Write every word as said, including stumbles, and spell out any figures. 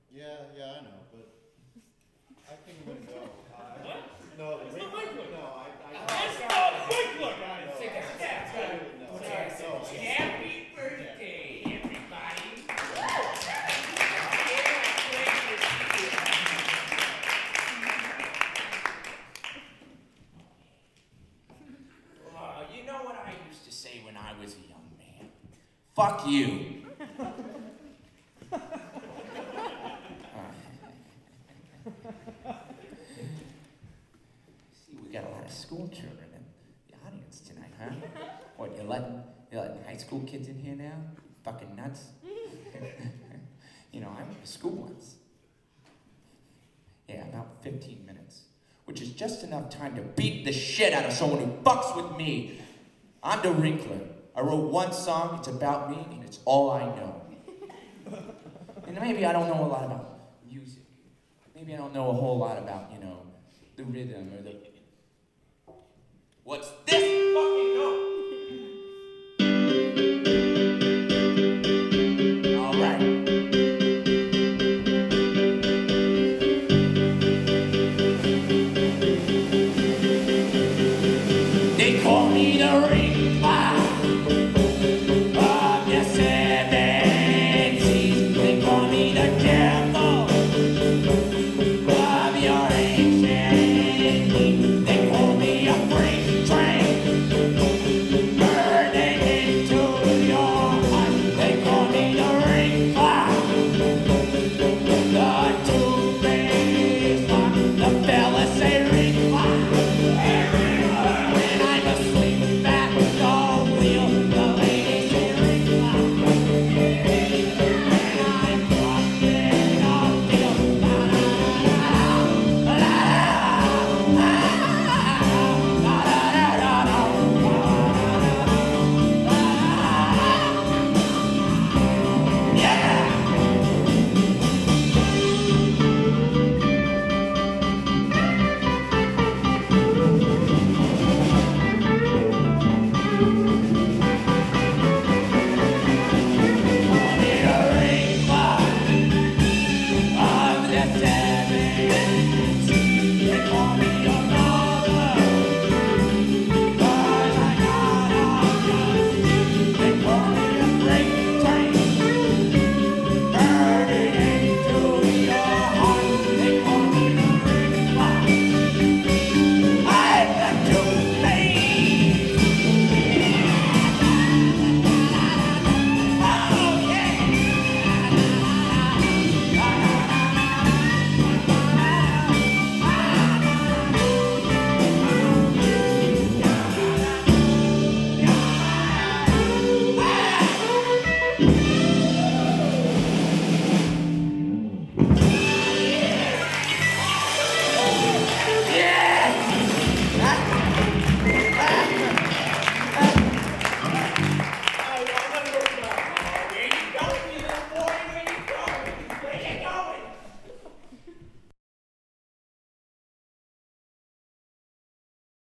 Yeah, yeah, I know, but I think I'm gonna go. Uh, What? No, the It's Rick- not Mike Look. No, I, I. That's not Mike Look. I know. Say that. I- That's I right. really know. Okay, I No, said, I- happy birthday, everybody. Uh, you know what I used to say when I was a young man? Fuck you. See, we got a lot of school children in the audience tonight, huh? What, you're letting, you're letting high school kids in here now? Fucking nuts? You know, I went to school once. Yeah, about fifteen minutes. Which is just enough time to beat the shit out of someone who fucks with me. I'm the Wrinkler. I wrote one song, it's about me, and it's all I know. And maybe I don't know a lot about music. Maybe I don't know a whole lot about, you know, the rhythm or the... What's this fucking note? All right. They call me the Ringler of the seventies. They call me the devil.